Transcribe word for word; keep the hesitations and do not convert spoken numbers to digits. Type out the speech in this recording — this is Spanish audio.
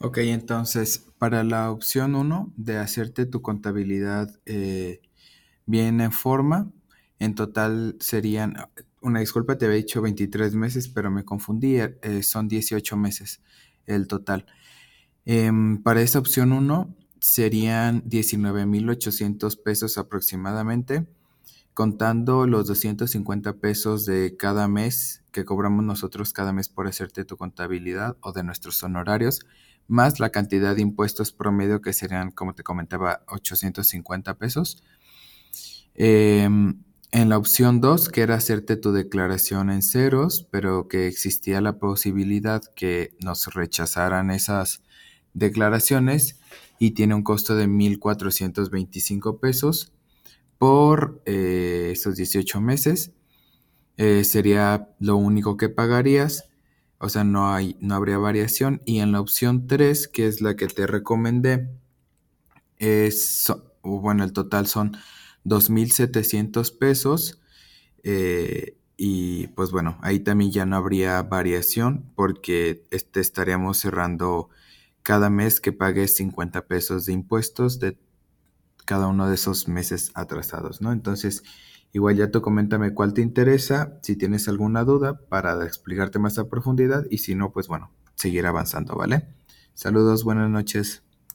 Ok, entonces, para la opción uno de hacerte tu contabilidad eh, bien en forma, en total serían, una disculpa, te había dicho veintitrés meses, pero me confundí, eh, son dieciocho meses el total. Em, para esta opción uno serían diecinueve mil ochocientos pesos aproximadamente, contando los doscientos cincuenta pesos de cada mes que cobramos nosotros cada mes por hacerte tu contabilidad o de nuestros honorarios, más la cantidad de impuestos promedio que serían, como te comentaba, ochocientos cincuenta pesos. Em, en la opción dos, que era hacerte tu declaración en ceros, pero que existía la posibilidad que nos rechazaran esas declaraciones y tiene un costo de mil cuatrocientos veinticinco pesos por eh, estos dieciocho meses. Eh, sería lo único que pagarías, o sea, no hay, no habría variación. Y en la opción tres, que es la que te recomendé, es, so- bueno, el total son dos mil setecientos pesos. eh, y pues bueno, ahí también ya no habría variación porque este estaríamos cerrando cada mes que pagues cincuenta pesos de impuestos de cada uno de esos meses atrasados, ¿no? Entonces, igual ya tú coméntame cuál te interesa, si tienes alguna duda para explicarte más a profundidad y si no, pues bueno, seguir avanzando, ¿vale? Saludos, buenas noches.